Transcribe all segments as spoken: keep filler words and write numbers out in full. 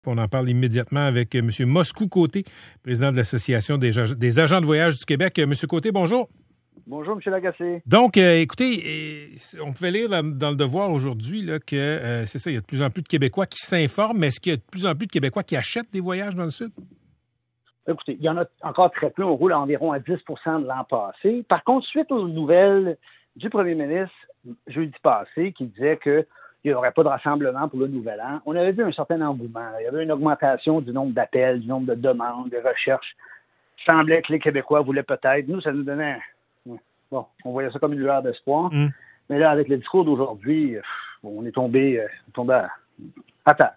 On en parle immédiatement avec M. Moscou-Côté, président de l'Association des, des agents de voyage du Québec. M. Côté, bonjour. Bonjour, M. Lagacé. Donc, euh, écoutez, euh, on pouvait lire dans, dans Le Devoir aujourd'hui là, que, euh, c'est ça, il y a de plus en plus de Québécois qui s'informent, mais est-ce qu'il y a de plus en plus de Québécois qui achètent des voyages dans le Sud? Écoutez, il y en a encore très peu. On roule environ à dix pour cent de l'an passé. Par contre, suite aux nouvelles du premier ministre jeudi passé qui disait que il n'y aurait pas de rassemblement pour le nouvel an, on avait vu un certain engouement. Il y avait une augmentation du nombre d'appels, du nombre de demandes, de recherches. Il semblait que les Québécois voulaient peut-être. Nous, ça nous donnait... Bon, on voyait ça comme une lueur d'espoir. Mm. Mais là, avec le discours d'aujourd'hui, on est tombé, euh, tombé à, à terre.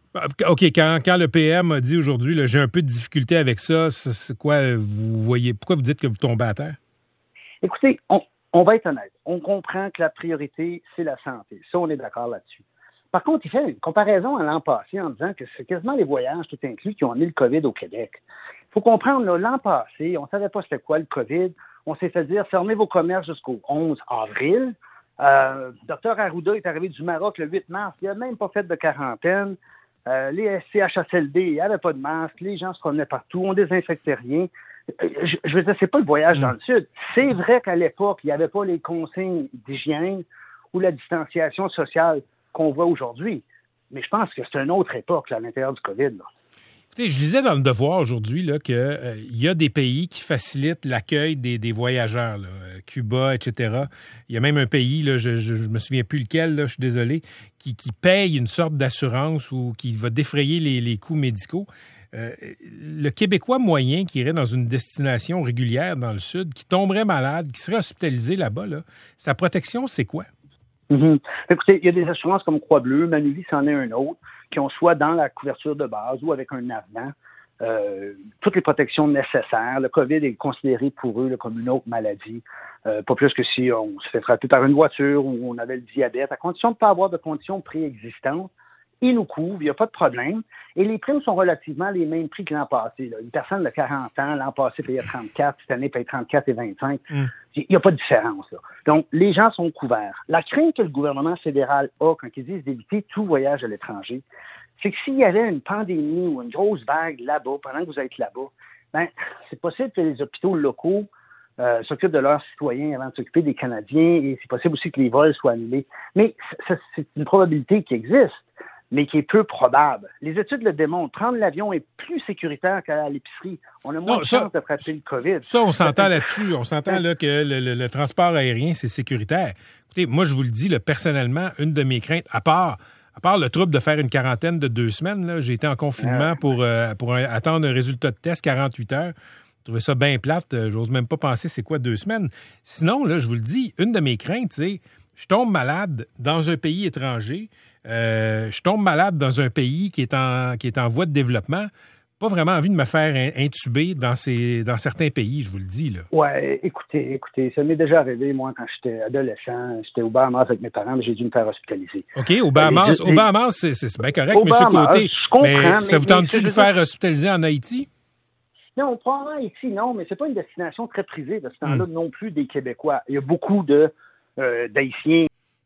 OK, quand, quand le P M a dit aujourd'hui, là, j'ai un peu de difficulté avec ça, c'est quoi, vous voyez, pourquoi vous dites que vous tombez à terre? Écoutez, on... On va être honnête. On comprend que la priorité, c'est la santé. Ça, on est d'accord là-dessus. Par contre, il fait une comparaison à l'an passé en disant que c'est quasiment les voyages, tout inclus, qui ont mis le COVID au Québec. Il faut comprendre, là, l'an passé, on ne savait pas c'était quoi le COVID. On s'est fait dire, fermez vos commerces jusqu'au onze avril. Euh, Dr Arruda est arrivé du Maroc le huit mars. Il n'a même pas fait de quarantaine. Euh, les C H S L D, il n'y avait pas de masque. Les gens se promenaient partout. On désinfectait rien. Je, je veux dire, c'est pas le voyage dans le Sud. C'est vrai qu'à l'époque, il n'y avait pas les consignes d'hygiène ou la distanciation sociale qu'on voit aujourd'hui. Mais je pense que c'est une autre époque là, à l'intérieur du COVID. Là. Écoutez, je lisais dans Le Devoir aujourd'hui là, qu'il euh, y a des pays qui facilitent l'accueil des, des voyageurs, là, Cuba, et cetera. Il y a même un pays, là, je ne me souviens plus lequel, là, je suis désolé, qui, qui paye une sorte d'assurance ou qui va défrayer les, les coûts médicaux. Euh, le Québécois moyen qui irait dans une destination régulière dans le Sud, qui tomberait malade, qui serait hospitalisé là-bas, là, sa protection, c'est quoi? Mm-hmm. Écoutez, il y a des assurances comme Croix-Bleue, Manuvie, c'en est un autre, qui ont soit dans la couverture de base ou avec un avenant euh, toutes les protections nécessaires. Le COVID est considéré pour eux là, comme une autre maladie, euh, pas plus que si on se fait frapper par une voiture ou on avait le diabète, à condition de ne pas avoir de conditions préexistantes. Ils nous couvrent, il n'y a pas de problème. Et les primes sont relativement les mêmes prix que l'an passé. Là. Une personne de quarante ans, l'an passé payait trente-quatre, cette année paye trente-quatre et vingt-cinq. Mm. Il n'y a pas de différence. Là. Donc, les gens sont couverts. La crainte que le gouvernement fédéral a quand ils disent d'éviter tout voyage à l'étranger, c'est que s'il y avait une pandémie ou une grosse vague là-bas, pendant que vous êtes là-bas, ben, c'est possible que les hôpitaux locaux euh, s'occupent de leurs citoyens avant de s'occuper des Canadiens et c'est possible aussi que les vols soient annulés. Mais ça, c'est une probabilité qui existe, mais qui est peu probable. Les études le démontrent. Prendre l'avion est plus sécuritaire qu'à l'épicerie. On a moins non, de ça, chance de frapper le COVID. Ça, on s'entend là-dessus. On s'entend là, que le, le, le transport aérien, c'est sécuritaire. Écoutez, moi, je vous le dis, là, personnellement, une de mes craintes, à part, à part le trouble de faire une quarantaine de deux semaines, là, j'ai été en confinement ah. pour, euh, pour un, attendre un résultat de test quarante-huit heures. Je trouvais ça bien plate. J'ose même pas penser c'est quoi deux semaines. Sinon, là, je vous le dis, une de mes craintes, c'est je tombe malade dans un pays étranger, euh, je tombe malade dans un pays qui est en qui est en voie de développement. Pas vraiment envie de me faire intuber dans ces dans certains pays, je vous le dis là. Ouais, écoutez, écoutez, ça m'est déjà arrivé moi quand j'étais adolescent, j'étais au Bahamas avec mes parents, mais j'ai dû me faire hospitaliser. OK, au Bahamas, au Bahamas, c'est, c'est bien correct, M. Côté. Je comprends, mais, mais ça vous tente-tu de vous faire hospitaliser en Haïti? Non, probablement Haïti, non, mais c'est pas une destination très prisée de ce temps-là mm. non plus des Québécois. Il y a beaucoup de euh, d'Haïtiens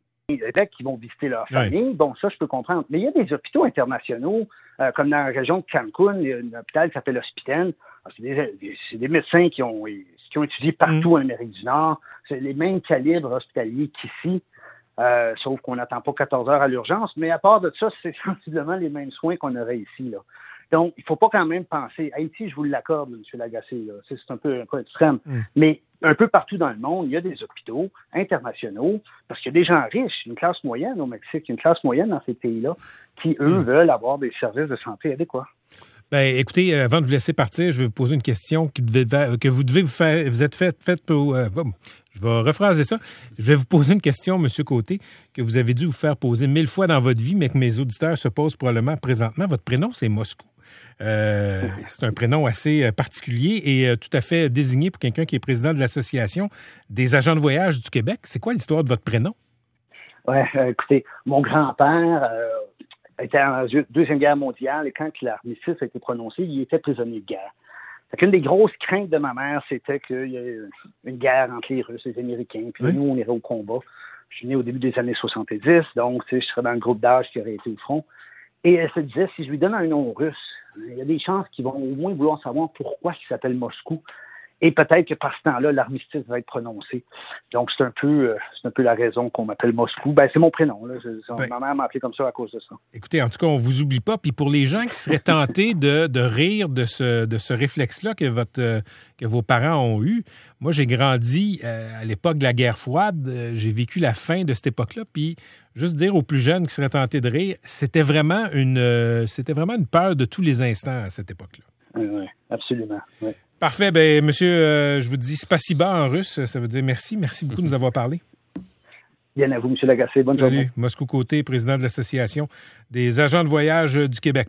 qui vont visiter leur famille. Oui. Bon, ça, je peux comprendre. Mais il y a des hôpitaux internationaux, euh, comme dans la région de Cancun, il y a un hôpital qui s'appelle Hospiten. C'est des, c'est des médecins qui ont, qui ont étudié partout mm. en Amérique du Nord. C'est les mêmes calibres hospitaliers qu'ici, euh, sauf qu'on n'attend pas quatorze heures à l'urgence. Mais à part de ça, c'est sensiblement les mêmes soins qu'on aurait ici, là. Donc, il ne faut pas quand même penser. Haïti, je vous l'accorde, M. Lagacé, là. C'est, c'est un peu un peu extrême. Mm. Mais un peu partout dans le monde, il y a des hôpitaux internationaux, parce qu'il y a des gens riches, une classe moyenne au Mexique, une classe moyenne dans ces pays-là, qui, eux, mmh. veulent avoir des services de santé adéquats. Bien, écoutez, avant de vous laisser partir, je vais vous poser une question que, devez, que vous devez vous faire, vous êtes fait, fait pour... Euh, je vais rephraser ça. Je vais vous poser une question, M. Côté, que vous avez dû vous faire poser mille fois dans votre vie, mais que mes auditeurs se posent probablement présentement. Votre prénom, c'est Moscou. Euh, c'est un prénom assez particulier et euh, tout à fait désigné pour quelqu'un qui est président de l'Association des agents de voyage du Québec. C'est quoi l'histoire de votre prénom? Oui, euh, écoutez, mon grand-père euh, était en Deuxième Guerre mondiale et quand l'armistice a été prononcé, il était prisonnier de guerre. Une des grosses craintes de ma mère, c'était qu'il y ait une guerre entre les Russes et les Américains, puis oui. nous, on irait au combat. Je suis né au début des années soixante-dix, donc je serais dans le groupe d'âge qui aurait été au front. Et elle se disait, si je lui donne un nom russe, il y a des chances qu'ils vont au moins vouloir savoir pourquoi il s'appelle Moscou. Et peut-être que par ce temps-là, l'armistice va être prononcé. Donc, c'est un peu, euh, c'est un peu la raison qu'on m'appelle Moscou. Ben, c'est mon prénom. Là. Je, ben, ma mère m'a appelé comme ça à cause de ça. Écoutez, en tout cas, on vous oublie pas. Puis pour les gens qui seraient tentés de, de rire de ce, de ce réflexe-là que, votre, euh, que vos parents ont eu, moi, j'ai grandi euh, à l'époque de la guerre froide. Euh, j'ai vécu la fin de cette époque-là. Puis juste dire aux plus jeunes qui seraient tentés de rire, c'était vraiment une, euh, c'était vraiment une peur de tous les instants à cette époque-là. Oui, oui, absolument. Oui. Parfait. Ben, monsieur, euh, je vous dis spasiba en russe. Ça veut dire merci. Merci beaucoup de nous avoir parlé. Bien à vous, M. Lagacé. Bonne Salut. journée. Moscou Côté, président de l'Association des agents de voyage du Québec.